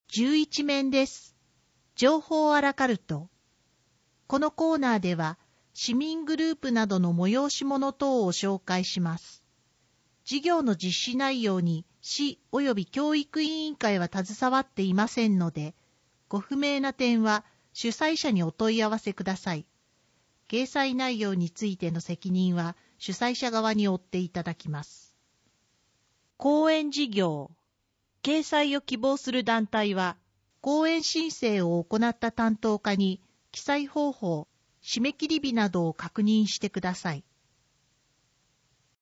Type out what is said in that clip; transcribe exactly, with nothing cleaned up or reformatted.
じゅういち面です。情報アラカルト。このコーナーでは、市民グループなどの催し物等を紹介します。事業の実施内容に市及び教育委員会は携わっていませんので、ご不明な点は主催者にお問い合わせください。掲載内容についての責任は主催者側に負っていただきます。講演事業。掲載を希望する団体は、講演申請を行った担当課に記載方法、締め切り日などを確認してください。